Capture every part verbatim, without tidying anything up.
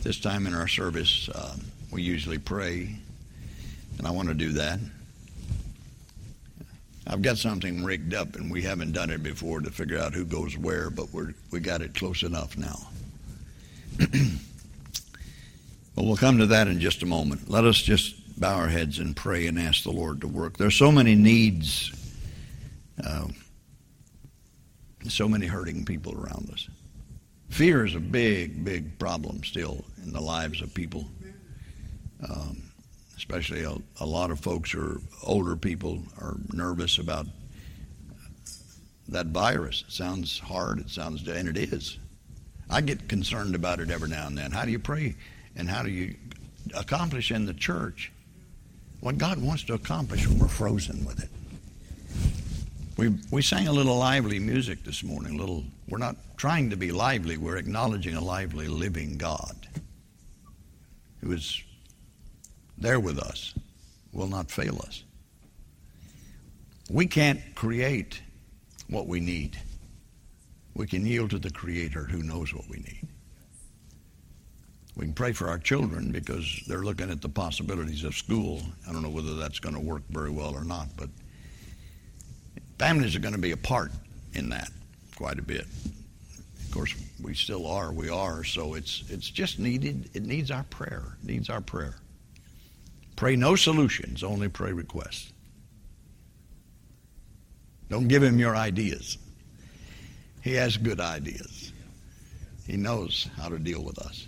This time in our service, uh, we usually pray, and I want to do that. I've got something rigged up, and we haven't done it before to figure out who goes where, but we're, we got it close enough now. But we'll come to that in just a moment. Let us just bow our heads and pray and ask the Lord to work. There's so many needs, uh, so many hurting people around us. Fear is a big, big problem still in the lives of people. Um, especially a, a lot of folks who are older people are nervous about that virus. It sounds hard, it sounds, and it is. I get concerned about it every now and then. How do you pray and how do you accomplish in the church what God wants to accomplish when we're frozen with it? We we sang a little lively music this morning. A little. We're not trying to be lively. We're acknowledging a lively, living God who is there with us, will not fail us. We can't create what we need. We can yield to the Creator who knows what we need. We can pray for our children because they're looking at the possibilities of school. I don't know whether that's going to work very well or not, but families are going to be a part in that quite a bit. Of course, we still are. We are. So it's it's just needed. It needs our prayer. It needs our prayer. Pray no solutions, only pray requests. Don't give him your ideas. He has good ideas. He knows how to deal with us.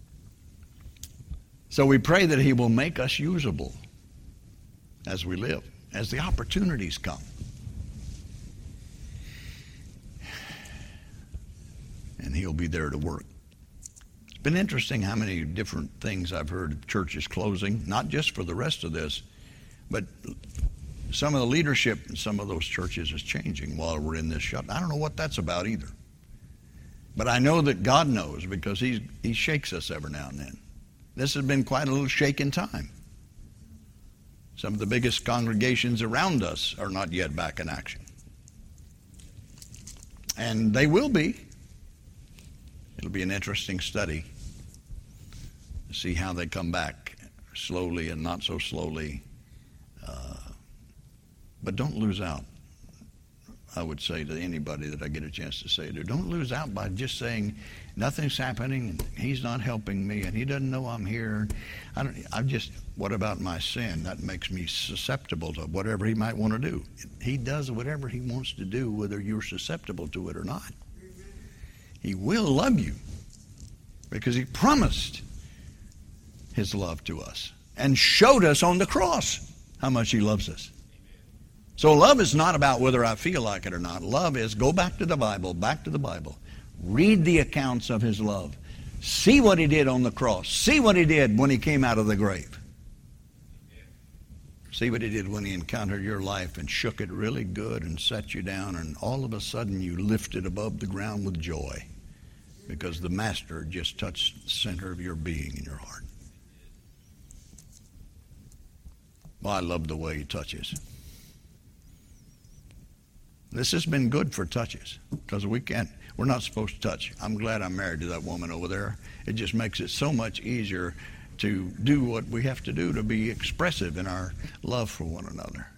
So we pray that he will make us usable as we live, as the opportunities come. And he'll be there to work. It's been interesting how many different things I've heard of churches closing, not just for the rest of this, but some of the leadership in some of those churches is changing while we're in this shut. I don't know what that's about either. But I know that God knows because he, he shakes us every now and then. This has been quite a little shaken time. Some of the biggest congregations around us are not yet back in action. And they will be. It'll be an interesting study to see how they come back slowly and not so slowly. Uh, but don't lose out, I would say to anybody that I get a chance to say to. Don't lose out by just saying, nothing's happening, and he's not helping me, and he doesn't know I'm here. I don't, I'm just, what about my sin? That makes me susceptible to whatever he might want to do. He does whatever he wants to do, whether you're susceptible to it or not. He will love you because he promised his love to us and showed us on the cross how much he loves us. So love is not about whether I feel like it or not. Love is go back to the Bible, back to the Bible. Read the accounts of his love. See what he did on the cross. See what he did when he came out of the grave. See what he did when he encountered your life and shook it really good and set you down, and all of a sudden you lifted above the ground with joy because the Master just touched the center of your being in your heart. Well, I love the way he touches. This has been good for touches because we can't, we're not supposed to touch. I'm glad I'm married to that woman over there. It just makes it so much easier to do what we have to do to be expressive in our love for one another.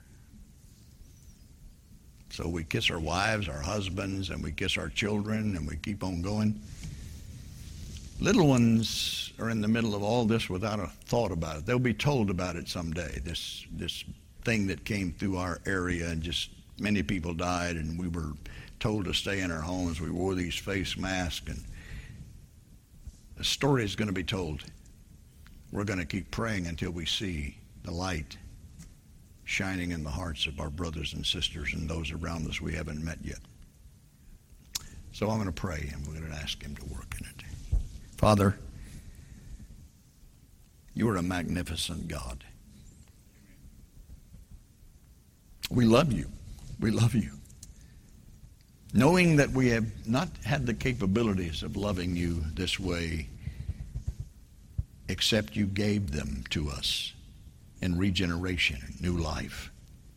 So we kiss our wives, our husbands, and we kiss our children, and we keep on going. Little ones are in the middle of all this without a thought about it. They'll be told about it someday, this this thing that came through our area, and just many people died, and we were told to stay in our homes. We wore these face masks, and the story is going to be told. We're going to keep praying until we see the light shining in the hearts of our brothers and sisters and those around us we haven't met yet. So I'm going to pray, and we're going to ask him to work in it. Father, you are a magnificent God. We love you. We love you. Knowing that we have not had the capabilities of loving you this way, except you gave them to us in regeneration and new life.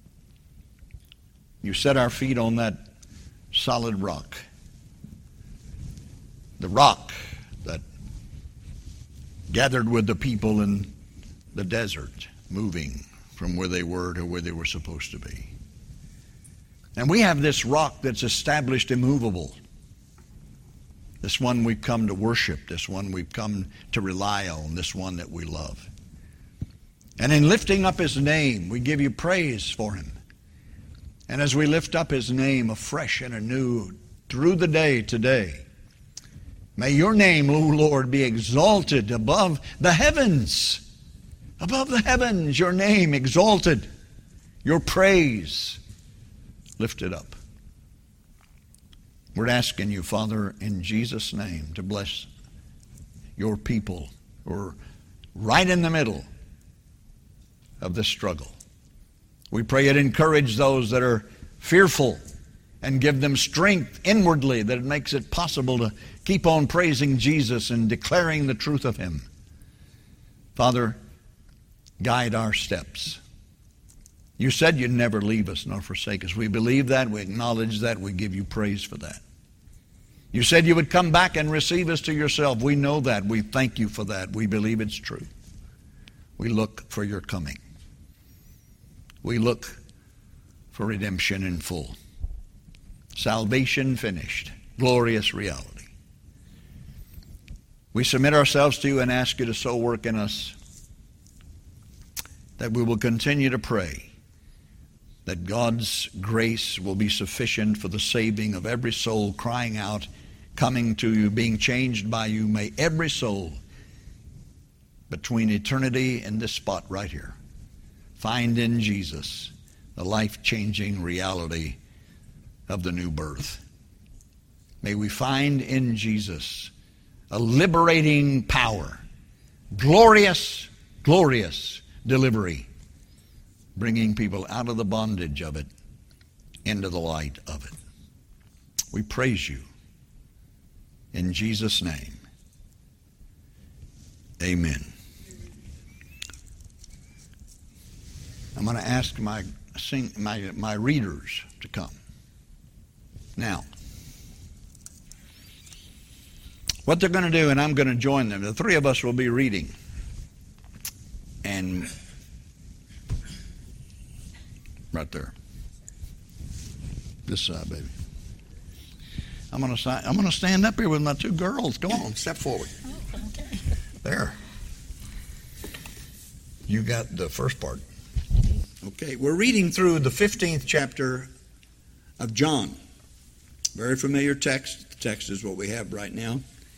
You set our feet on that solid rock, the rock that gathered with the people in the desert, moving from where they were to where they were supposed to be. And we have this rock that's established immovable. This one we've come to worship, this one we've come to rely on, this one that we love. And in lifting up his name, we give you praise for him. And as we lift up his name afresh and anew through the day today, may your name, O Lord, be exalted above the heavens. Above the heavens, your name exalted, your praise lifted up. We're asking you, Father, in Jesus' name, to bless your people who are right in the middle of this struggle. We pray it encourage those that are fearful and give them strength inwardly that it makes it possible to keep on praising Jesus and declaring the truth of him. Father, guide our steps. You said you'd never leave us nor forsake us. We believe that. We acknowledge that. We give you praise for that. You said you would come back and receive us to yourself. We know that. We thank you for that. We believe it's true. We look for your coming. We look for redemption in full. Salvation finished. Glorious reality. We submit ourselves to you and ask you to so work in us that we will continue to pray that God's grace will be sufficient for the saving of every soul crying out, coming to you, being changed by you. May every soul between eternity and this spot right here find in Jesus the life-changing reality of the new birth. May we find in Jesus a liberating power, glorious, glorious delivery, bringing people out of the bondage of it into the light of it. We praise you in Jesus' name. Amen. I'm going to ask my sing, my my readers to come. Now, what they're going to do, and I'm going to join them. The three of us will be reading. And right there. This side, baby. I'm going to I'm going to stand up here with my two girls. Come on, step forward. Oh, okay. There. You got the first part. Okay, we're reading through the fifteenth chapter of John. Very familiar text. The text is what we have right now.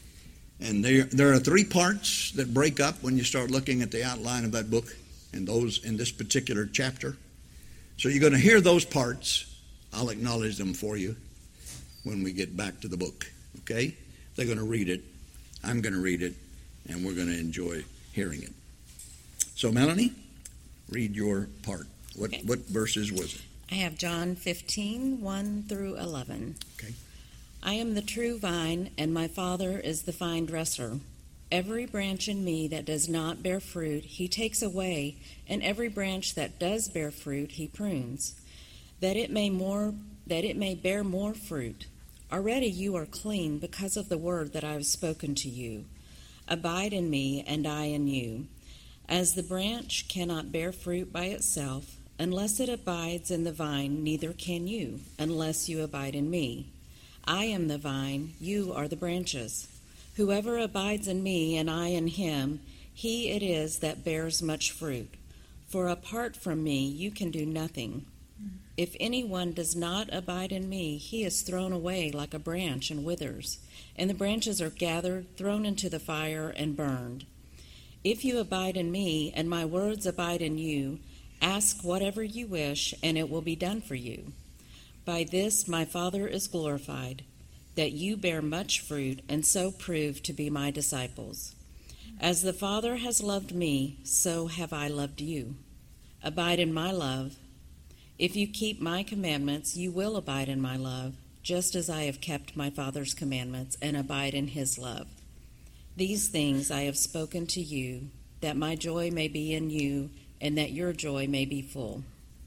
And there, there are three parts that break up when you start looking at the outline of that book and those in this particular chapter. So you're going to hear those parts. I'll acknowledge them for you when we get back to the book. Okay? They're going to read it. I'm going to read it. And we're going to enjoy hearing it. So, Melanie, read your part. What, okay. What verses was it? I have John fifteen, one through eleven. Okay. I am the true vine, and my Father is the vine dresser. Every branch in me that does not bear fruit, he takes away, and every branch that does bear fruit, he prunes, that it may more that it may bear more fruit. Already you are clean because of the word that I have spoken to you. Abide in me, and I in you. As the branch cannot bear fruit by itself, unless it abides in the vine, neither can you, unless you abide in me. I am the vine, you are the branches. Whoever abides in me and I in him, he it is that bears much fruit. For apart from me you can do nothing. If anyone does not abide in me, he is thrown away like a branch and withers, and the branches are gathered, thrown into the fire, and burned. If you abide in me, and my words abide in you, ask whatever you wish, and it will be done for you. By this my Father is glorified, that you bear much fruit, and so prove to be my disciples. As the Father has loved me, so have I loved you. Abide in my love. If you keep my commandments, you will abide in my love, just as I have kept my Father's commandments and abide in his love. These things I have spoken to you, that my joy may be in you, and that your joy may be full.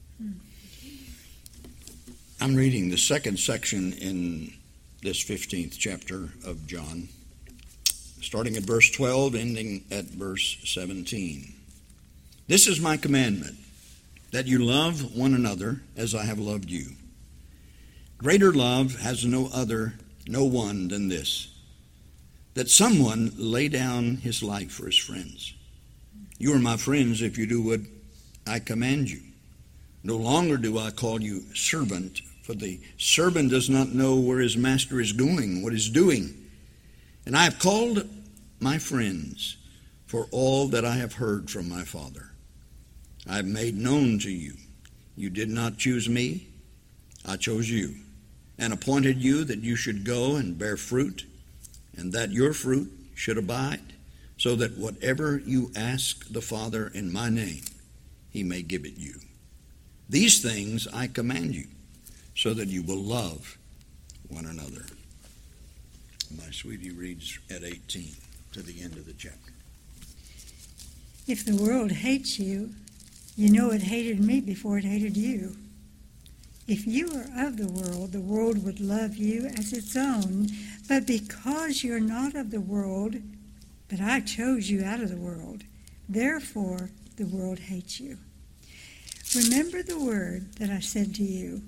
I'm reading the second section in this fifteenth chapter of John. starting at verse twelve, ending at verse seventeen. This is my commandment, that you love one another as I have loved you. Greater love has no other, no one than this, that someone lay down his life for his friends. You are my friends if you do what I command you. No longer do I call you servant, for the servant does not know where his master is going, what he's doing. And I have called my friends for all that I have heard from my Father. I have made known to you. You did not choose me, I chose you, and appointed you that you should go and bear fruit, and that your fruit should abide, so that whatever you ask the Father in my name, he may give it you. These things I command you, so that you will love one another. My sweetie reads at eighteen to the end of the chapter. If the world hates you, you know it hated me before it hated you. If you were of the world, the world would love you as its own. But because you're not of the world, but I chose you out of the world, therefore the world hates you. Remember the word that I said to you.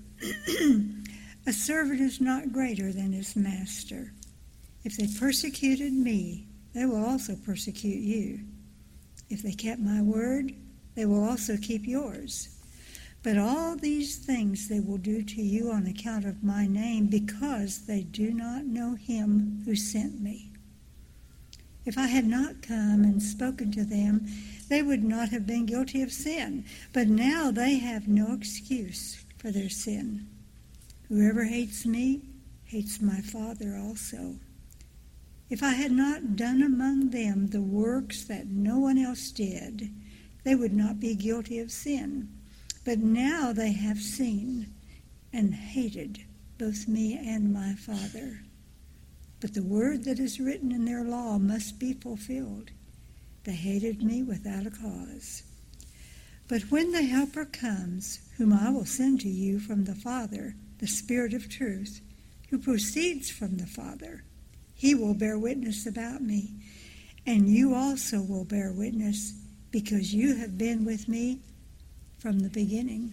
A servant is not greater than his master. If they persecuted me, they will also persecute you. If they kept my word, they will also keep yours. But all these things they will do to you on account of my name, because they do not know him who sent me. If I had not come and spoken to them, they would not have been guilty of sin. But now they have no excuse for their sin. Whoever hates me hates my Father also. If I had not done among them the works that no one else did, they would not be guilty of sin. But now they have seen and hated both me and my Father. But the word that is written in their law must be fulfilled. They hated me without a cause. But when the Helper comes, whom I will send to you from the Father, the Spirit of truth, who proceeds from the Father, he will bear witness about me. And you also will bear witness, because you have been with me from the beginning.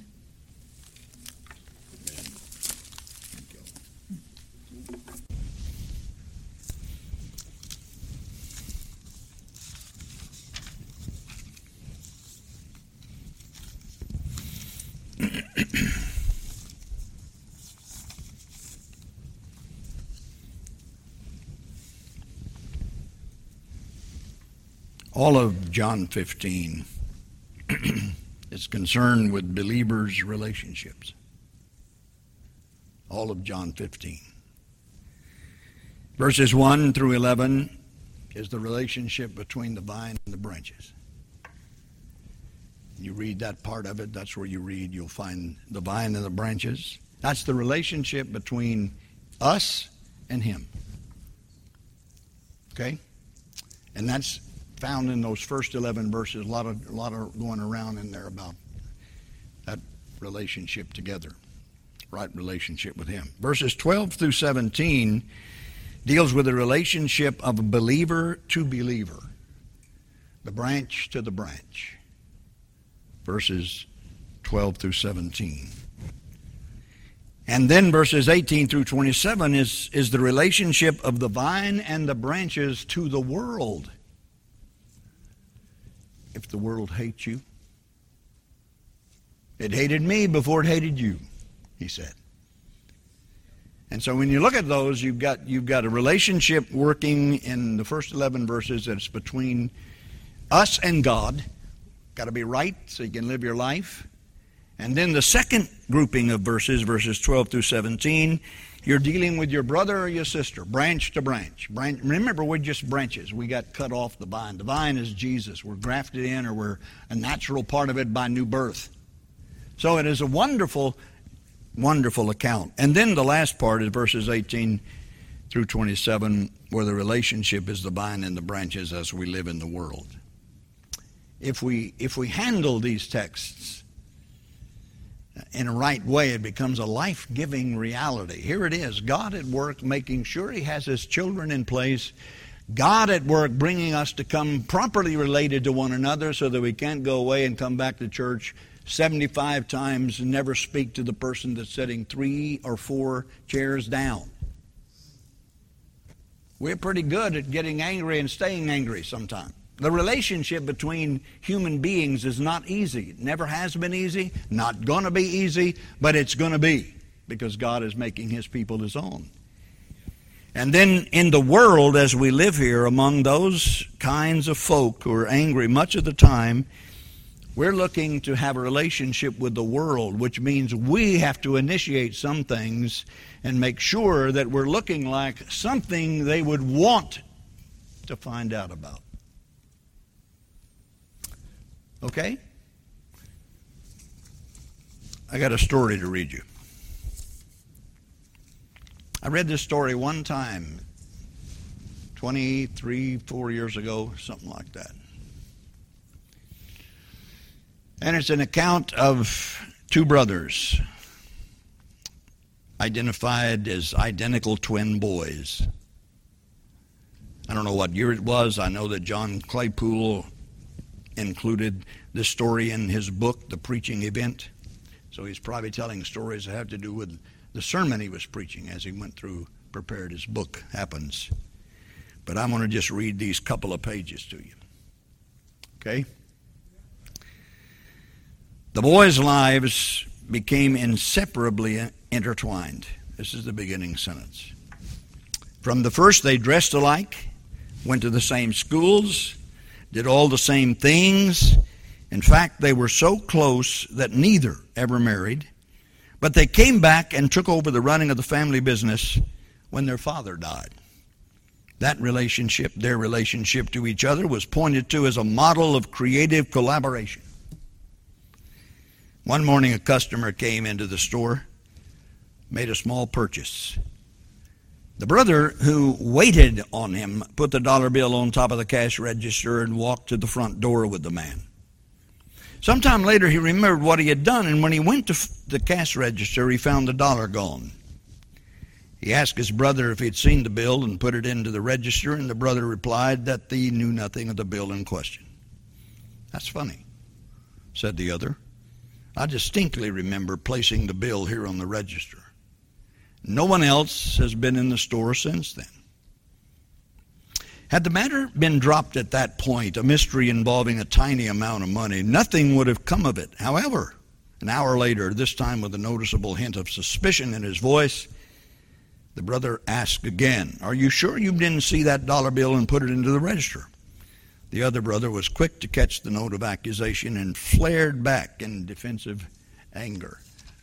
All of John fifteen is concerned with believers' relationships. All of John fifteen. Verses one through eleven is the relationship between the vine and the branches. You read that part of it, that's where you read, you'll find the vine and the branches. That's the relationship between us and him. Okay? And that's found in those first eleven verses. A lot of a lot of going around in there about that relationship together, right relationship with him. Verses twelve through seventeen deals with the relationship of a believer to believer, the branch to the branch. Verses twelve through seventeen. And then verses eighteen through twenty-seven is, is the relationship of the vine and the branches to the world. If the world hates you, it hated me before it hated you, he said. And so when you look at those, you've got you've got a relationship working in the first eleven verses that's between us and God. Got to be right so you can live your life. And then the second grouping of verses, verses twelve through seventeen, you're dealing with your brother or your sister, branch to branch. branch. Remember, we're just branches. We got cut off the vine. The vine is Jesus. We're grafted in, or we're a natural part of it by new birth. So it is a wonderful, wonderful account. And then the last part is verses eighteen through twenty-seven, where the relationship is the vine and the branches as we live in the world. If we if we handle these texts in a right way, it becomes a life-giving reality. Here it is, God at work making sure he has his children in place, God at work bringing us to come properly related to one another so that we can't go away and come back to church seventy-five times and never speak to the person that's sitting three or four chairs down. We're pretty good at getting angry and staying angry sometimes. The relationship between human beings is not easy. It never has been easy, not going to be easy, but it's going to be because God is making His people His own. And then in the world, as we live here among those kinds of folk who are angry much of the time, we're looking to have a relationship with the world, which means we have to initiate some things and make sure that we're looking like something they would want to find out about. Okay? I got a story to read you. I read this story one time, twenty-three, four years ago, something like that. And it's an account of two brothers identified as identical twin boys. I don't know what year it was. I know that John Claypool included this story in his book, The Preaching Event. So he's probably telling stories that have to do with the sermon he was preaching as he went through, prepared his book, Happens. But I'm going to just read these couple of pages to you. Okay? The boys' lives became inseparably intertwined. This is the beginning sentence. From the first, they dressed alike, went to the same schools, did all the same things. In fact, they were so close that neither ever married. But they came back and took over the running of the family business when their father died. That relationship, their relationship to each other, was pointed to as a model of creative collaboration. One morning, a customer came into the store, made a small purchase. The brother who waited on him put the dollar bill on top of the cash register and walked to the front door with the man. Sometime later, he remembered what he had done, and when he went to the cash register, he found the dollar gone. He asked his brother if he'd seen the bill and put it into the register, and the brother replied that he knew nothing of the bill in question. "That's funny," said the other. "I distinctly remember placing the bill here on the register. No one else has been in the store since then." Had the matter been dropped at that point, a mystery involving a tiny amount of money, nothing would have come of it. However, an hour later, this time with a noticeable hint of suspicion in his voice, the brother asked again, "Are you sure you didn't see that dollar bill and put it into the register?" The other brother was quick to catch the note of accusation and flared back in defensive anger.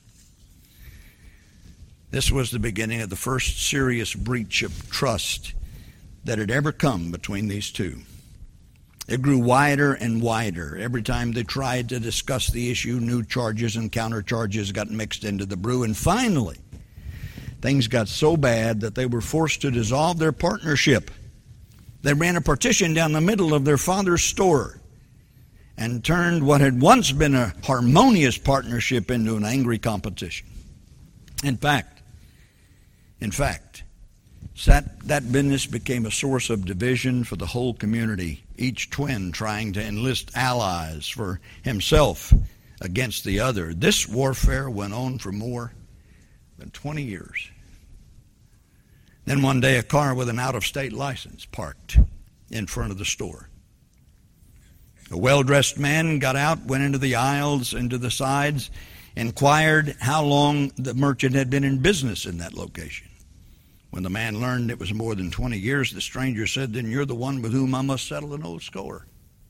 This was the beginning of the first serious breach of trust that had ever come between these two. It grew wider and wider. Every time they tried to discuss the issue, new charges and countercharges got mixed into the brew, and finally, things got so bad that they were forced to dissolve their partnership. They ran a partition down the middle of their father's store and turned what had once been a harmonious partnership into an angry competition. In fact, in fact, That, that business became a source of division for the whole community, each twin trying to enlist allies for himself against the other. This warfare went on for more than twenty years. Then one day, a car with an out-of-state license parked in front of the store. A well-dressed man got out, went into the aisles, into the sides, inquired how long the merchant had been in business in that location. When the man learned it was more than twenty years, the stranger said, "Then you're the one with whom I must settle an old score."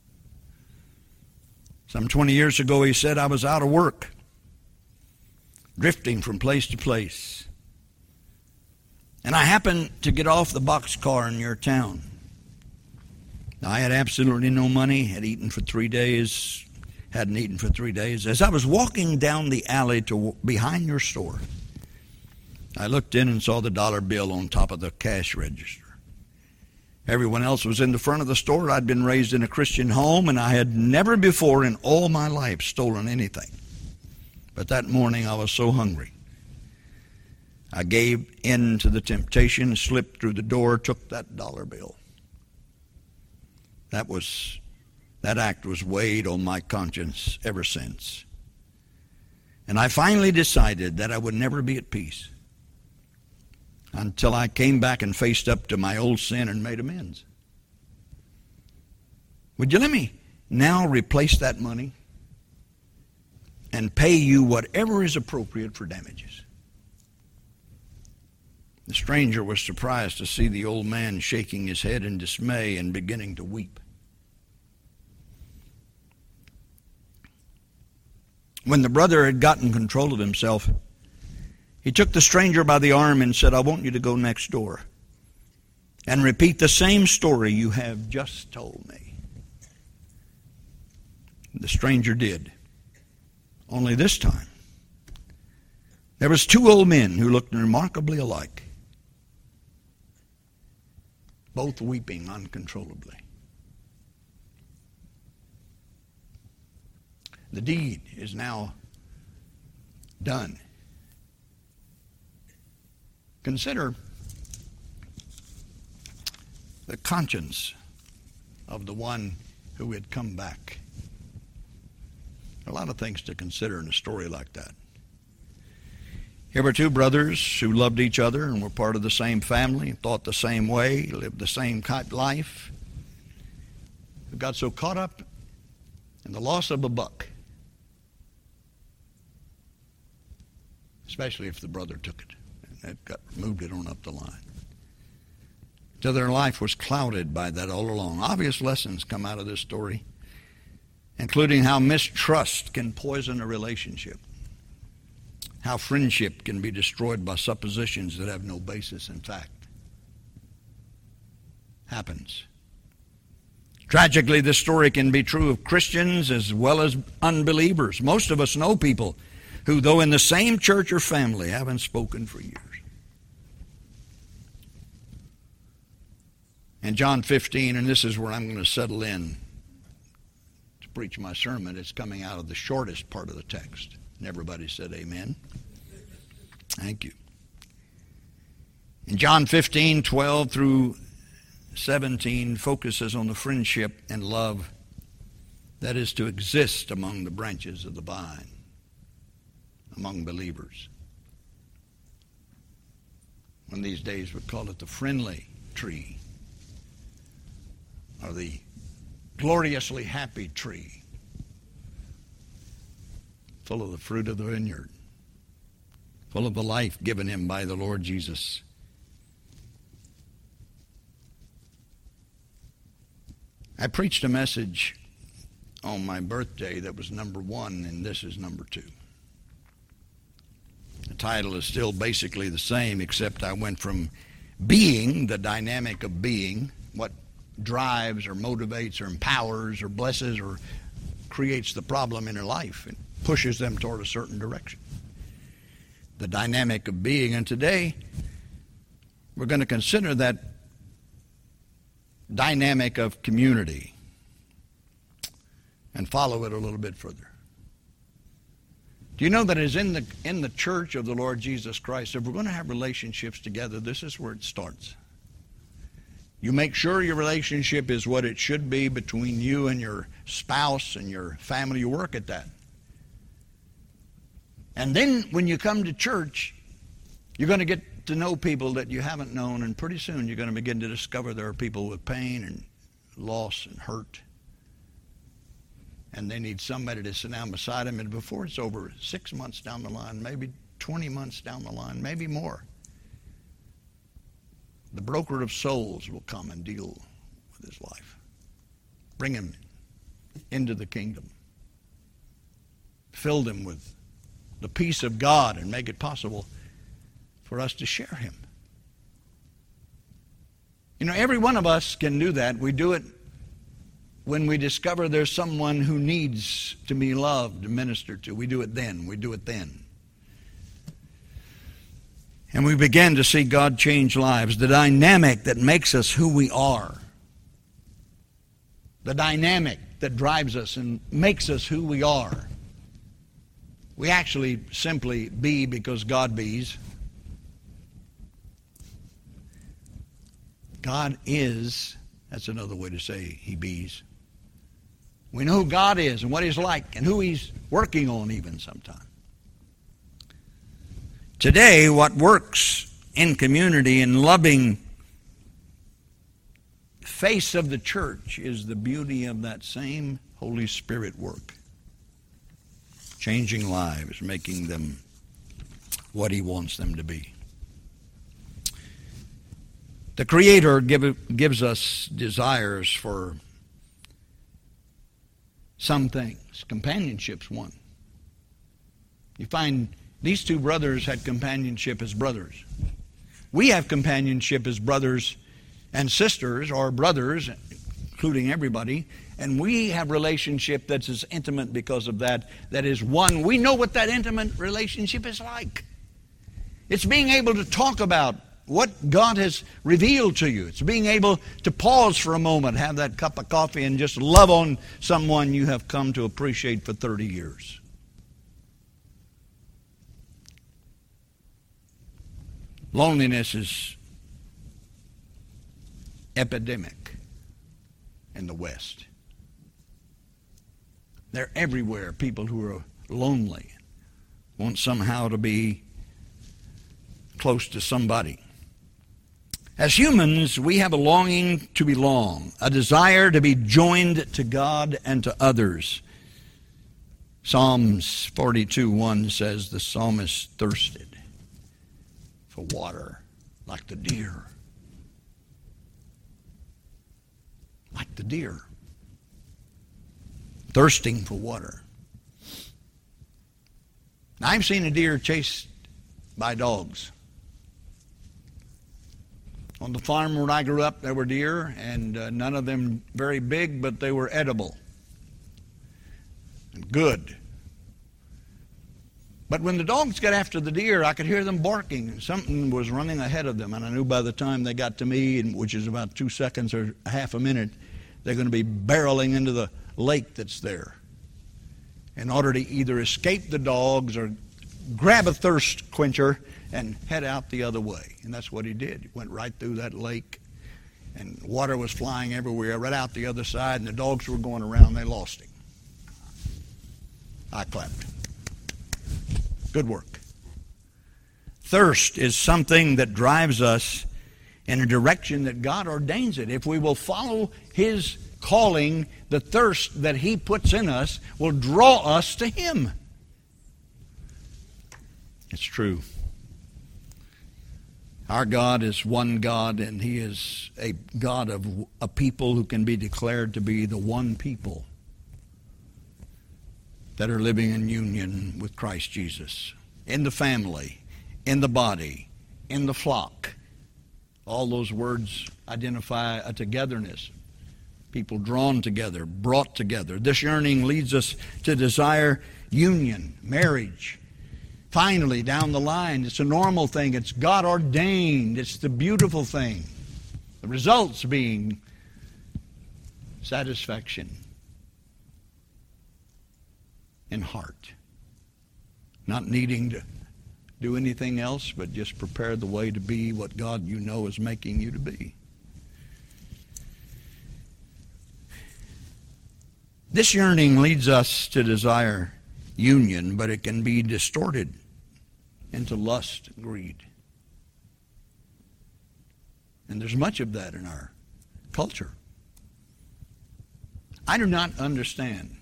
Some twenty years ago, he said, "I was out of work, drifting from place to place. And I happened to get off the boxcar in your town. I had absolutely no money, had eaten for three days, hadn't eaten for three days. As I was walking down the alley to behind your store, I looked in and saw the dollar bill on top of the cash register. Everyone else was in the front of the store. I'd been raised in a Christian home, and I had never before in all my life stolen anything. But that morning I was so hungry. I gave in to the temptation, slipped through the door, took that dollar bill. That was, that act was weighed on my conscience ever since. And I finally decided that I would never be at peace until I came back and faced up to my old sin and made amends. Would you let me now replace that money and pay you whatever is appropriate for damages? The stranger was surprised to see the old man shaking his head in dismay and beginning to weep. When the brother had gotten control of himself, he took the stranger by the arm and said, "I want you to go next door and repeat the same story you have just told me." The stranger did. Only this time, there was two old men who looked remarkably alike, both weeping uncontrollably. The deed is now done. Consider the conscience of the one who had come back. There are a lot of things to consider in a story like that. Here were two brothers who loved each other and were part of the same family, thought the same way, lived the same kind of life, who got so caught up in the loss of a buck, especially if the brother took it and got moved it on up the line, till their life was clouded by that all along. Obvious lessons come out of this story, including how mistrust can poison a relationship, how friendship can be destroyed by suppositions that have no basis in fact. Happens. Tragically, this story can be true of Christians as well as unbelievers. Most of us know people who, though in the same church or family, haven't spoken for years. In John fifteen, and this is where I'm going to settle in to preach my sermon, it's coming out of the shortest part of the text. And everybody said amen. Thank you. In John fifteen, twelve through seventeen, focuses on the friendship and love that is to exist among the branches of the vine, among believers. One of these days we'd call it the friendly tree, or the gloriously happy tree, full of the fruit of the vineyard, full of the life given him by the Lord Jesus. I preached a message on my birthday that was number one, and this is number two. The title is still basically the same, except I went from being, the dynamic of being, what drives or motivates or empowers or blesses or creates the problem in their life and pushes them toward a certain direction. The dynamic of being. And today, we're going to consider that dynamic of community and follow it a little bit further. Do you know that is in the in the church of the Lord Jesus Christ, if we're going to have relationships together, this is where it starts. You make sure your relationship is what it should be between you and your spouse and your family. You work at that. And then when you come to church, you're going to get to know people that you haven't known, and pretty soon you're going to begin to discover there are people with pain and loss and hurt. And they need somebody to sit down beside them. And before it's over, six months down the line, maybe twenty months down the line, maybe more, the broker of souls will come and deal with his life. Bring him into the kingdom. Fill them with the peace of God and make it possible for us to share him. You know, every one of us can do that. We do it when we discover there's someone who needs to be loved and ministered to. We do it then. We do it then. And we begin to see God change lives. The dynamic that makes us who we are. The dynamic that drives us and makes us who we are. We actually simply be because God bees. God is That's another way to say he bees. We know who God is and what he's like and who he's working on even sometimes. Today, what works in community and loving face of the church is the beauty of that same Holy Spirit work. Changing lives, making them what he wants them to be. The Creator give, gives us desires for some things. Companionship's one. You find these two brothers had companionship as brothers. We have companionship as brothers and sisters, or brothers, including everybody, and we have relationship that's as intimate because of that, that is one. We know what that intimate relationship is like. It's being able to talk about what God has revealed to you. It's being able to pause for a moment, have that cup of coffee, and just love on someone you have come to appreciate for thirty years. Loneliness is epidemic in the West. They're everywhere, people who are lonely, want somehow to be close to somebody. As humans, we have a longing to belong, a desire to be joined to God and to others. Psalms forty-two one says the psalmist thirsted for water like the deer. Like the deer. Thirsting for water. Now, I've seen a deer chased by dogs. On the farm where I grew up, there were deer, and uh, none of them very big, but they were edible and good. But when the dogs got after the deer, I could hear them barking. Something was running ahead of them, and I knew by the time they got to me, which is about two seconds or half a minute, they're going to be barreling into the lake that's there in order to either escape the dogs or grab a thirst quencher and head out the other way. And that's what he did. He went right through that lake, and water was flying everywhere, right out the other side, and the dogs were going around. They lost him. I clapped. Good work. Thirst is something that drives us in a direction that God ordains it. If we will follow his calling, the thirst that he puts in us will draw us to him. It's true. Our God is one God, and he is a God of a people who can be declared to be the one people that are living in union with Christ Jesus. In the family, in the body, in the flock. All those words identify a togetherness. People drawn together, brought together. This yearning leads us to desire union, marriage. Finally, down the line, it's a normal thing. It's God ordained. It's the beautiful thing. The results being satisfaction in heart. Not needing to do anything else, but just prepare the way to be what God you know is making you to be. This yearning leads us to desire union, but it can be distorted into lust and greed. And there's much of that in our culture. I do not understand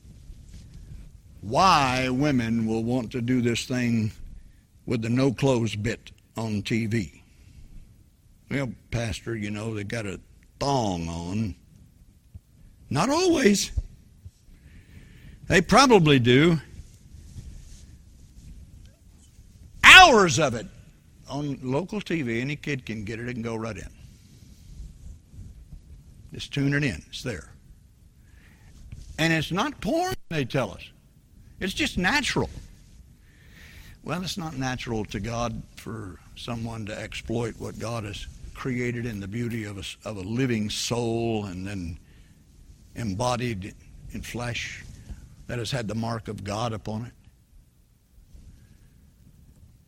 why women will want to do this thing with the no clothes bit on T V. Well, Pastor, you know, they got a thong on. Not always. They probably do. Hours of it on local T V. Any kid can get it and go right in. Just tune it in. It's there. And it's not porn, they tell us. It's just natural. Well, it's not natural to God for someone to exploit what God has created in the beauty of a, of a living soul and then embodied in flesh that has had the mark of God upon it.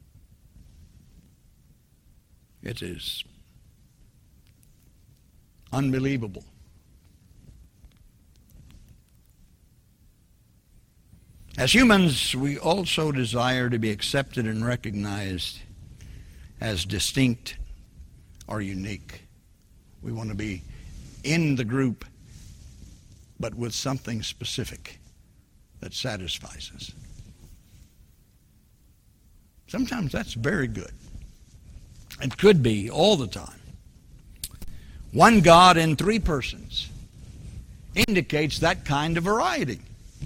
It is Unbelievable. As humans, we also desire to be accepted and recognized as distinct or unique. We want to be in the group, but with something specific that satisfies us. Sometimes that's very good. It could be all the time. One God in three persons indicates that kind of variety.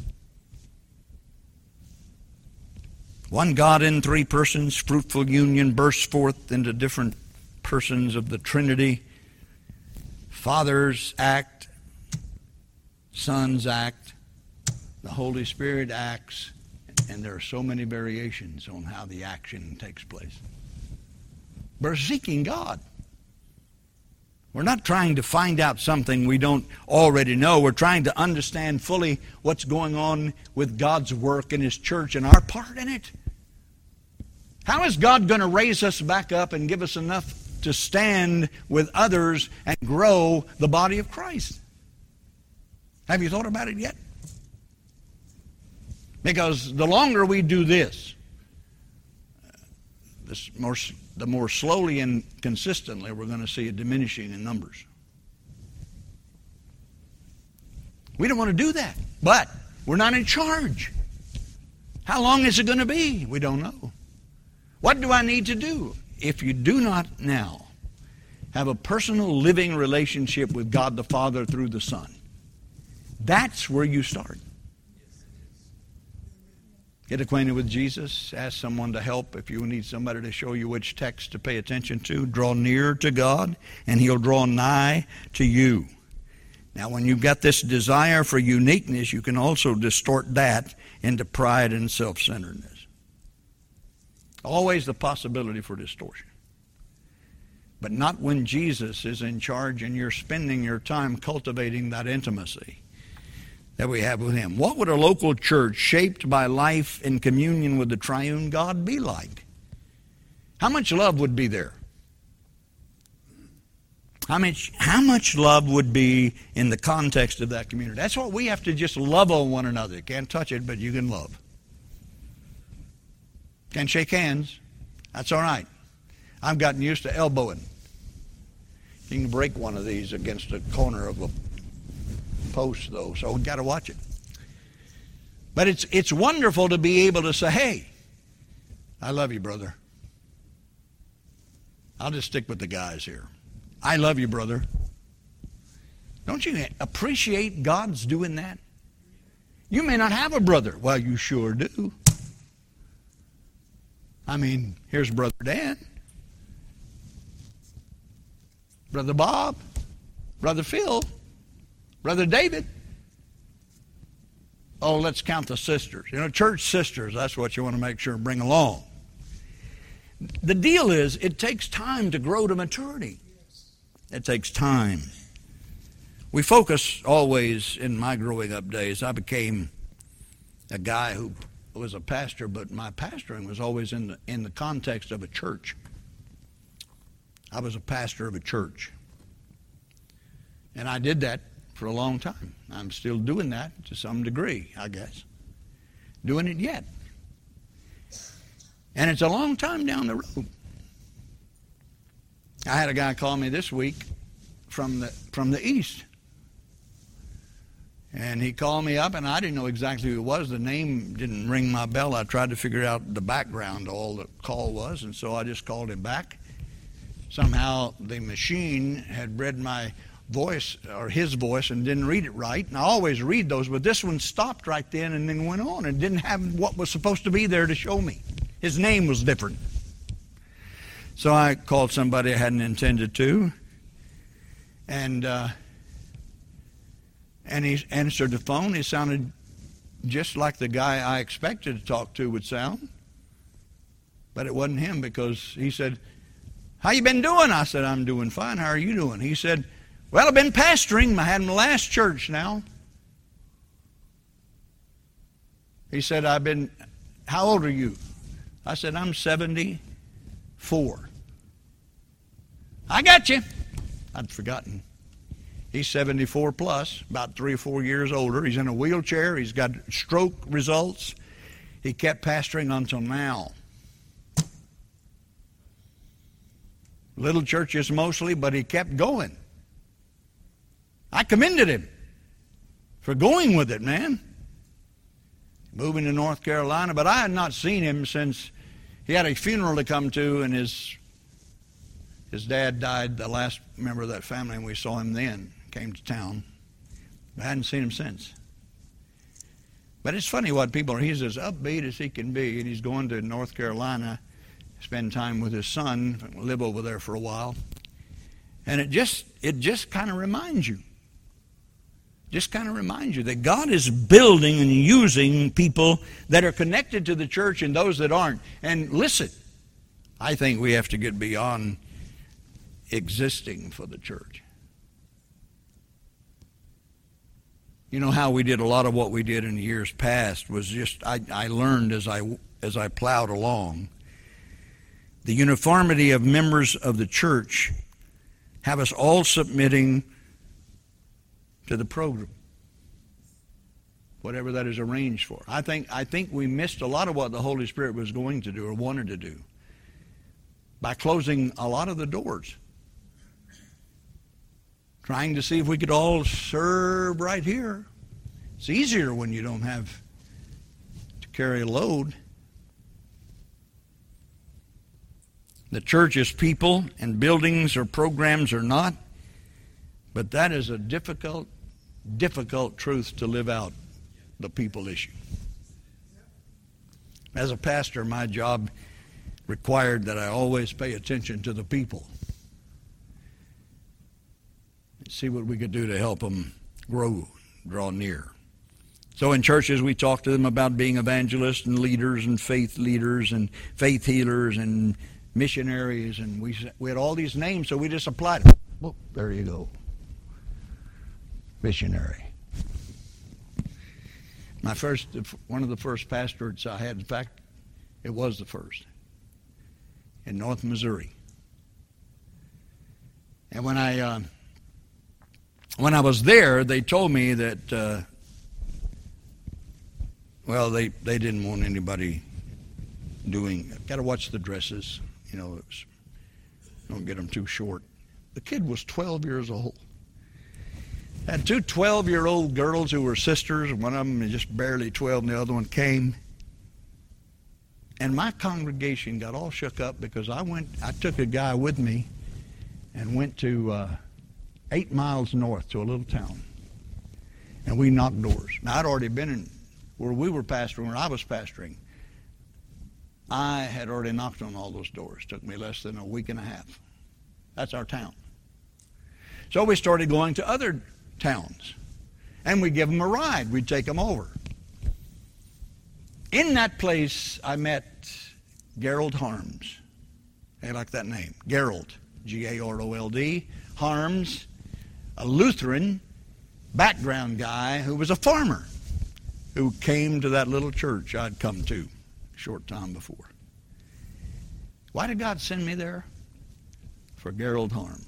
One God in three persons, fruitful union bursts forth into different persons of the Trinity. Fathers act, sons act, the Holy Spirit acts, and there are so many variations on how the action takes place. We're seeking God. We're not trying to find out something we don't already know. We're trying to understand fully what's going on with God's work in His church and our part in it. How is God going to raise us back up and give us enough to stand with others and grow the body of Christ? Have you thought about it yet? Because the longer we do this, this more, the more slowly and consistently we're going to see a diminishing in numbers. We don't want to do that, but we're not in charge. How long is it going to be? We don't know. What do I need to do? If you do not now have a personal living relationship with God the Father through the Son, that's where you start. Get acquainted with Jesus. Ask someone to help if you need somebody to show you which text to pay attention to. Draw near to God, and He'll draw nigh to you. Now, when you've got this desire for uniqueness, you can also distort that into pride and self-centeredness. Always the possibility for distortion. But not when Jesus is in charge and you're spending your time cultivating that intimacy that we have with Him. What would a local church shaped by life in communion with the triune God be like? How much love would be there? How much, how much love would be in the context of that community? That's what we have to just love on one another. You can't touch it, but you can love. Can't shake hands. That's all right. I've gotten used to elbowing. You can break one of these against the corner of a post, though, so we've got to watch it. But it's it's wonderful to be able to say, hey, I love you, brother. I'll just stick with the guys here. I love you, brother. Don't you appreciate God's doing that? You may not have a brother. Well, you sure do. I mean, here's Brother Dan, Brother Bob, Brother Phil, Brother David. Oh, let's count the sisters. You know, church sisters, that's what you want to make sure and bring along. The deal is, it takes time to grow to maturity. It takes time. We focus always, in my growing up days, I became a guy who was a pastor, but my pastoring was always in the, in the context of a church. I was a pastor of a church. And I did that for a long time. I'm still doing that to some degree, I guess. Doing it yet. And it's a long time down the road. I had a guy call me this week from the from the east. And he called me up, and I didn't know exactly who it was. The name didn't ring my bell. I tried to figure out the background, all the call was, and so I just called him back. Somehow the machine had read my voice, or his voice, and didn't read it right. And I always read those, but this one stopped right then and then went on and didn't have what was supposed to be there to show me. His name was different. So I called somebody I hadn't intended to, and uh, and he answered the phone. He sounded just like the guy I expected to talk to would sound, but it wasn't him, because he said, "How you been doing?" I said, "I'm doing fine. How are you doing?" He said, "Well, I've been pastoring. I had my last church now." He said, "I've been, how old are you?" I said, "I'm seventy-four. I got you. I'd forgotten. He's seventy-four plus, about three or four years older. He's in a wheelchair. He's got stroke results. He kept pastoring until now. Little churches mostly, but he kept going. I commended him for going with it, man. Moving to North Carolina, but I had not seen him since he had a funeral to come to, and his his dad died, the last member of that family, and we saw him then. Came to town. I hadn't seen him since. But it's funny what people are. He's as upbeat as he can be, and he's going to North Carolina, spend time with his son, live over there for a while. And it just it just kind of reminds you. Just kind of reminds you that God is building and using people that are connected to the church and those that aren't. And listen, I think we have to get beyond existing for the church. You know how we did a lot of what we did in the years past was just, I, I learned as I, as I plowed along, the uniformity of members of the church have us all submitting to the program, whatever that is arranged for. I think, I think we missed a lot of what the Holy Spirit was going to do or wanted to do by closing a lot of the doors. Trying to see if we could all serve right here. It's easier when you don't have to carry a load. The church is people, and buildings or programs are not. But that is a difficult, difficult truth to live out, the people issue. As a pastor, my job required that I always pay attention to the people. See what we could do to help them grow, draw near. So in churches, we talk to them about being evangelists and leaders and faith leaders and faith healers and missionaries, and we we had all these names, so we just applied them. Well, there you go. Missionary. My first, one of the first pastorates I had, in fact, it was the first, in North Missouri. And when I... Uh, When I was there, they told me that, uh, well, they, they didn't want anybody doing, got to watch the dresses, you know, was, don't get them too short. The kid was twelve years old. Had two twelve-year-old girls who were sisters, and one of them was just barely twelve, and the other one came. And my congregation got all shook up because I went, I took a guy with me and went to... Uh, eight miles north to a little town. And we knocked doors. Now, I'd already been in where we were pastoring, where I was pastoring. I had already knocked on all those doors. It took me less than a week and a half. That's our town. So we started going to other towns. And we'd give them a ride. We'd take them over. In that place, I met Gerald Harms. I like that name. Gerald. G A R O L D. Harms. A Lutheran background guy who was a farmer who came to that little church I'd come to a short time before. Why did God send me there? For Gerald Harms.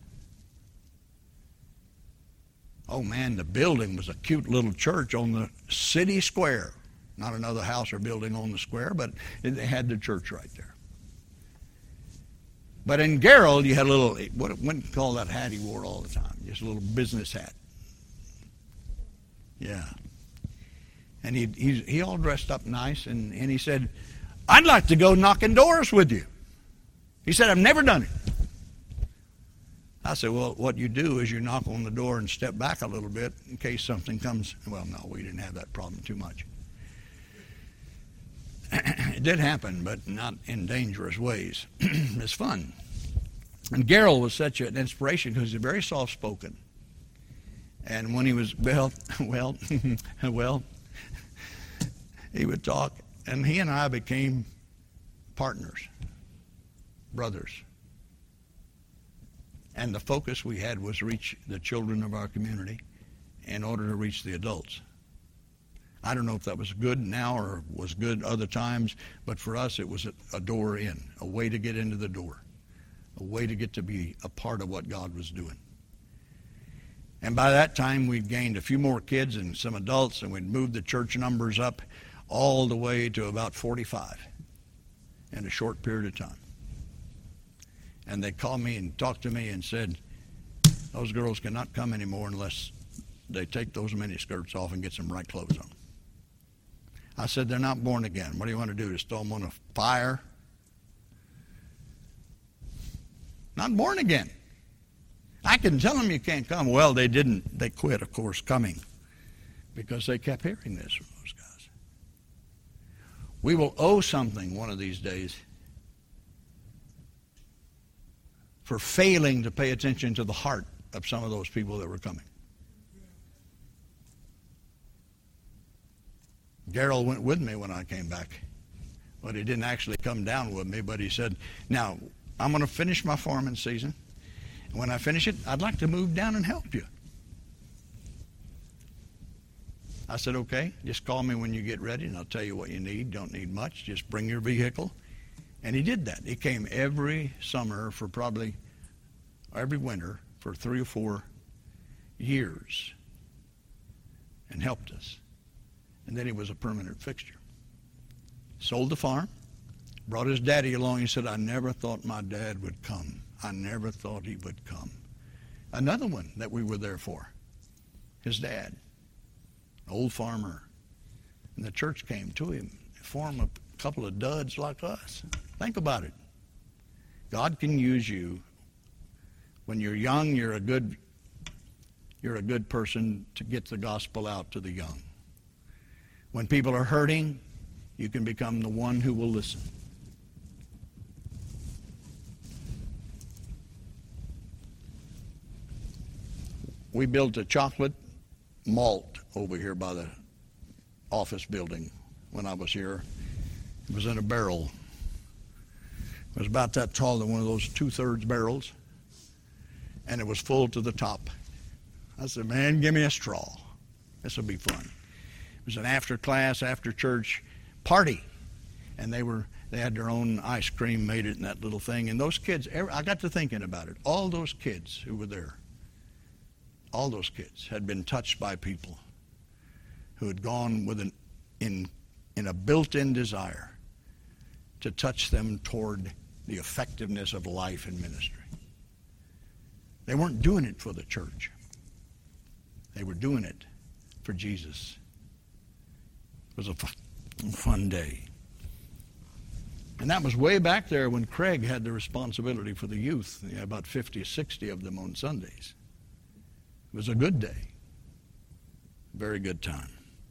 Oh man, the building was a cute little church on the city square. Not another house or building on the square, but they had the church right there. But in Gerald, you had a little, what wouldn't call that hat he wore all the time, just a little business hat. Yeah. And he he he all dressed up nice, and, and he said, I'd like to go knocking doors with you. He said, I've never done it. I said, well, what you do is you knock on the door and step back a little bit in case something comes. Well, no, we didn't have that problem too much. It did happen, but not in dangerous ways. It's fun. And Gerald was such an inspiration because he's very soft-spoken. And when he was, well, well, well, he would talk. And he and I became partners, brothers. And the focus we had was reach the children of our community in order to reach the adults. I don't know if that was good now or was good other times, but for us it was a, a door in, a way to get into the door, a way to get to be a part of what God was doing. And by that time, we'd gained a few more kids and some adults, and we'd moved the church numbers up all the way to about forty-five in a short period of time. And they called me and talked to me and said, those girls cannot come anymore unless they take those mini skirts off and get some right clothes on. I said, they're not born again. What do you want to do, just throw them on a fire? Not born again. I can tell them you can't come. Well, they didn't. They quit, of course, coming because they kept hearing this from those guys. We will owe something one of these days for failing to pay attention to the heart of some of those people that were coming. Gerald went with me when I came back. But he didn't actually come down with me, but he said, now, I'm going to finish my farming season. And when I finish it, I'd like to move down and help you. I said, okay, just call me when you get ready, and I'll tell you what you need. Don't need much. Just bring your vehicle. And he did that. He came every summer for probably, every winter for three or four years and helped us. And then he was a permanent fixture. Sold the farm, brought his daddy along. He said, I never thought my dad would come. I never thought he would come. Another one that we were there for, his dad, old farmer. And the church came to him, formed a couple of duds like us. Think about it. God can use you. When you're young, you're a good, you're a good person to get the gospel out to the young. When people are hurting, you can become the one who will listen. We built a chocolate malt over here by the office building when I was here. It was in a barrel. It was about that tall than one of those two-thirds barrels, and it was full to the top. I said, man, give me a straw. This will be fun. It was an after-class, after-church party, and they were they had their own ice cream, made it in that little thing. And those kids, I got to thinking about it. All those kids who were there, all those kids had been touched by people who had gone with an in in a built-in desire to touch them toward the effectiveness of life and ministry. They weren't doing it for the church. They were doing it for Jesus. It was a fun, fun day. And that was way back there when Craig had the responsibility for the youth. He had about fifty or sixty of them on Sundays. It was a good day. Very good time.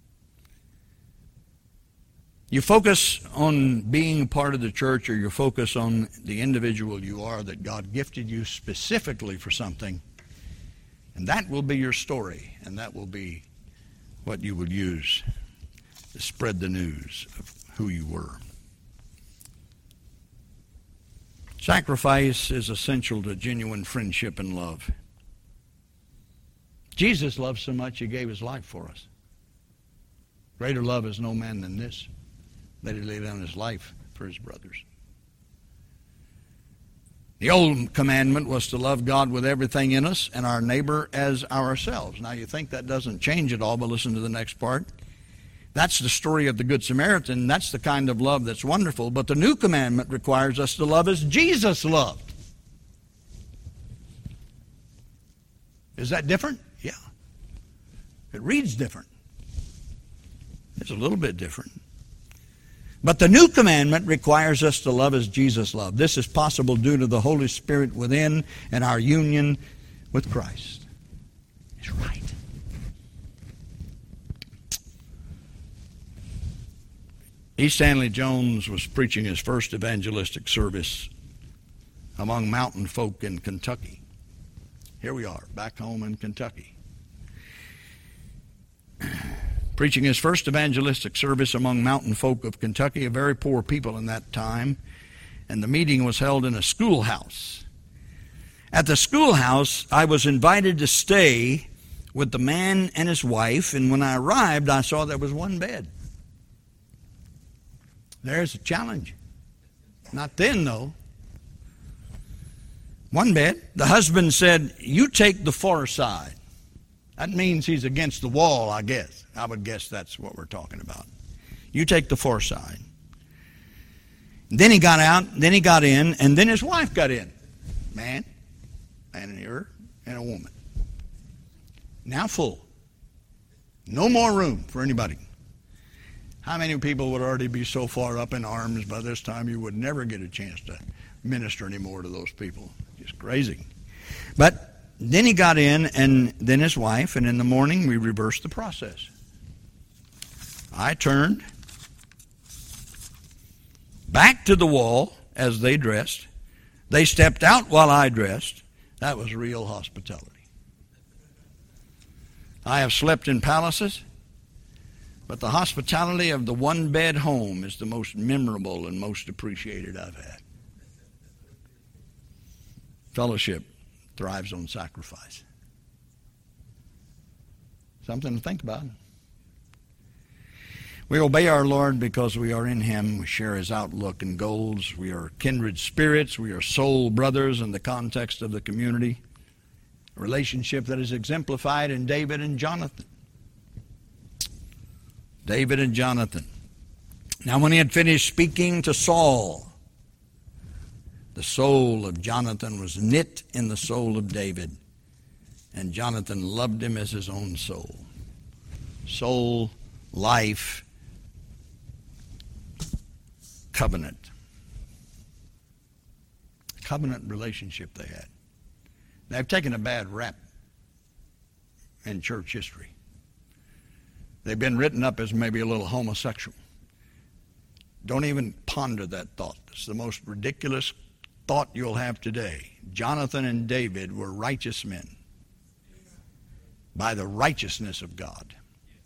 You focus on being part of the church, or you focus on the individual you are, that God gifted you specifically for something, and that will be your story, and that will be what you will use to spread the news of who you were. Sacrifice is essential to genuine friendship and love. Jesus loved so much he gave his life for us. Greater love is no man than this, that he laid down his life for his brothers. The old commandment was to love God with everything in us and our neighbor as ourselves. Now you think that doesn't change at all, but listen to the next part. That's the story of the Good Samaritan. That's the kind of love that's wonderful. But the new commandment requires us to love as Jesus loved. Is that different? Yeah. It reads different. It's a little bit different. But the new commandment requires us to love as Jesus loved. This is possible due to the Holy Spirit within and our union with Christ. It's right. E. Stanley Jones was preaching his first evangelistic service among mountain folk in Kentucky. Here we are, back home in Kentucky. Preaching his first evangelistic service among mountain folk of Kentucky, a very poor people in that time, and the meeting was held in a schoolhouse. At the schoolhouse, I was invited to stay with the man and his wife, and when I arrived, I saw there was one bed. There's a challenge. Not then, though. One bed. The husband said, you take the far side. That means he's against the wall, I guess. I would guess that's what we're talking about. You take the far side. Then he got out, then he got in, and then his wife got in. Man, and her, and a woman. Now full. No more room for anybody. How many people would already be so far up in arms by this time you would never get a chance to minister anymore to those people? Just crazy. But then he got in, and then his wife, and in the morning we reversed the process. I turned back to the wall as they dressed. They stepped out while I dressed. That was real hospitality. I have slept in palaces, but the hospitality of the one-bed home is the most memorable and most appreciated I've had. Fellowship thrives on sacrifice. Something to think about. We obey our Lord because we are in Him. We share His outlook and goals. We are kindred spirits. We are soul brothers in the context of the community. A relationship that is exemplified in David and Jonathan. David and Jonathan. Now when he had finished speaking to Saul, the soul of Jonathan was knit in the soul of David, and Jonathan loved him as his own soul. Soul, life, covenant. Covenant relationship they had. They've taken a bad rap in church history. They've been written up as maybe a little homosexual. Don't even ponder that thought. It's the most ridiculous thought you'll have today. Jonathan and David were righteous men by the righteousness of God.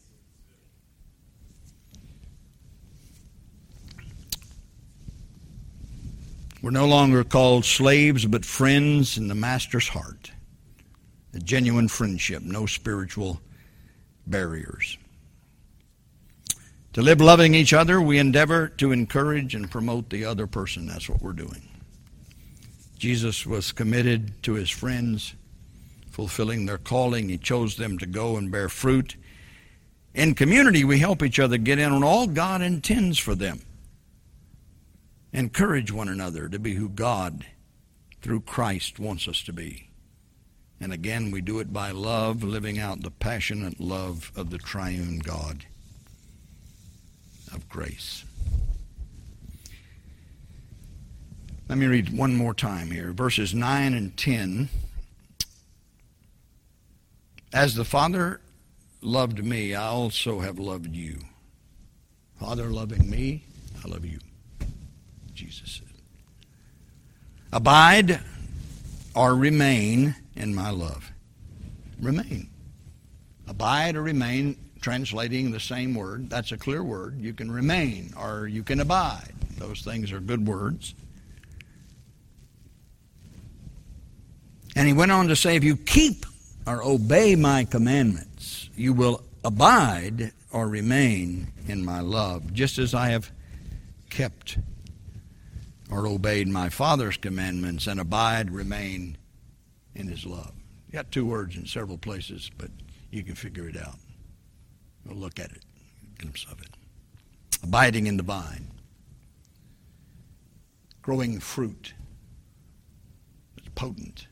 We're no longer called slaves, but friends in the Master's heart. A genuine friendship, no spiritual barriers. To live loving each other, we endeavor to encourage and promote the other person. That's what we're doing. Jesus was committed to his friends, fulfilling their calling. He chose them to go and bear fruit. In community, we help each other get in on all God intends for them. Encourage one another to be who God, through Christ, wants us to be. And again, we do it by love, living out the passionate love of the triune God of grace. Let me read one more time here. Verses nine and ten. As the Father loved me, I also have loved you. Father loving me, I love you. Jesus said. Abide or remain in my love. Remain. Abide or remain, translating the same word. That's a clear word. You can remain or you can abide. Those things are good words. And he went on to say, if you keep or obey my commandments, you will abide or remain in my love, just as I have kept or obeyed my Father's commandments, and abide, remain in his love. You got two words in several places, but you can figure it out. We'll look at it, a glimpse of it. Abiding in the vine. Growing fruit that's potent.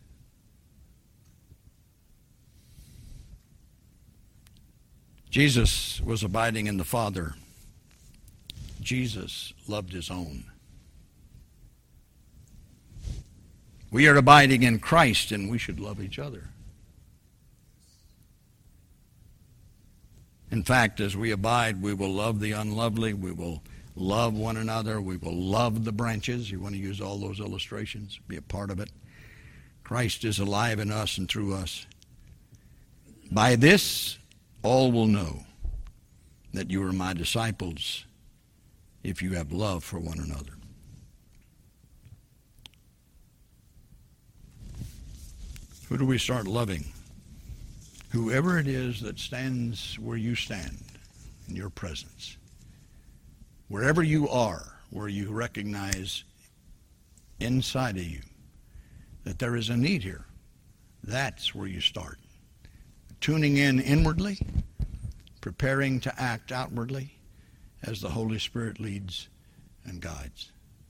Jesus was abiding in the Father. Jesus loved his own. We are abiding in Christ, and we should love each other. In fact, as we abide, we will love the unlovely. We will love one another. We will love the branches. You want to use all those illustrations? Be a part of it. Christ is alive in us and through us. By this, all will know that you are my disciples if you have love for one another. Who do we start loving? Whoever it is that stands where you stand in your presence. Wherever you are, where you recognize inside of you that there is a need here, that's where you start. tuning in inwardly, preparing to act outwardly as the Holy Spirit leads and guides.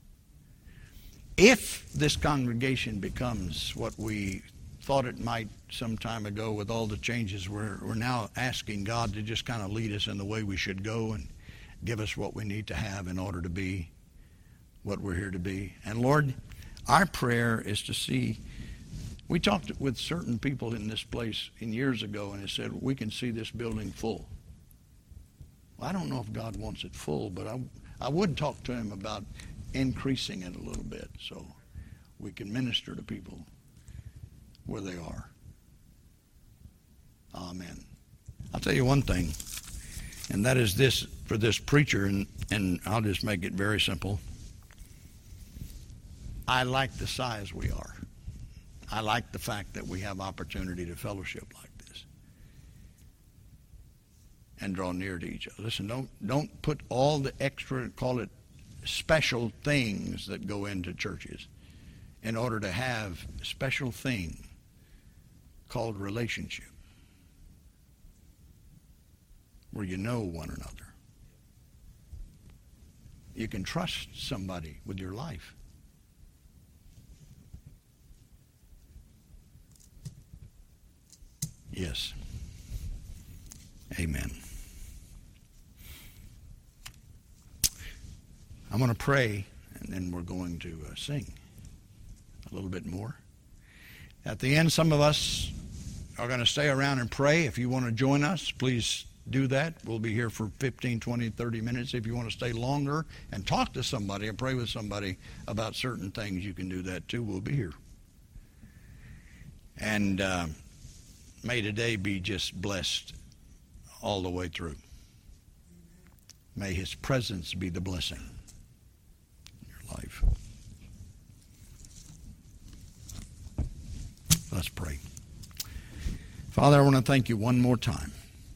If this congregation becomes what we thought it might some time ago with all the changes, we're, we're now asking God to just kind of lead us in the way we should go and give us what we need to have in order to be what we're here to be. And Lord, our prayer is to see, we talked with certain people in this place in years ago, and they said, we can see this building full. Well, I don't know if God wants it full, but I, I would talk to him about increasing it a little bit so we can minister to people where they are. Amen. I'll tell you one thing, and that is this for this preacher, and, and I'll just make it very simple. I like the size we are. I like the fact that we have opportunity to fellowship like this and draw near to each other. Listen, don't don't put all the extra, call it special things that go into churches in order to have a special thing called relationship, where you know one another. You can trust somebody with your life. Yes. Amen. I'm going to pray, and then we're going to uh, sing a little bit more. At the end, some of us are going to stay around and pray. If you want to join us, please do that. We'll be here for fifteen, twenty, thirty minutes. If you want to stay longer and talk to somebody and pray with somebody about certain things, you can do that too. We'll be here. And uh, may today be just blessed all the way through. May his presence be the blessing in your life. Let's pray. Father, I want to thank you one more time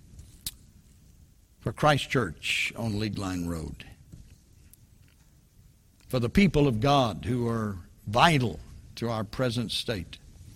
for Christ Church on League Line Road, for the people of God who are vital to our present state,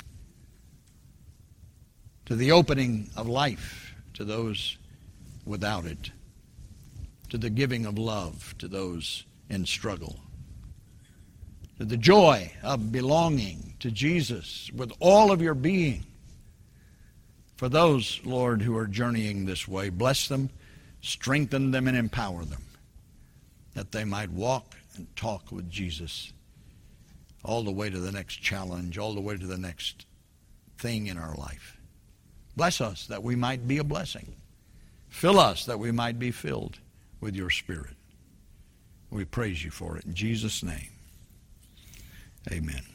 to the opening of life to those without it, to the giving of love to those in struggle, to the joy of belonging to Jesus with all of your being. For those, Lord, who are journeying this way, bless them, strengthen them, and empower them, that they might walk and talk with Jesus all the way to the next challenge, all the way to the next thing in our life. Bless us that we might be a blessing. Fill us that we might be filled with your Spirit. We praise you for it in Jesus' name. Amen.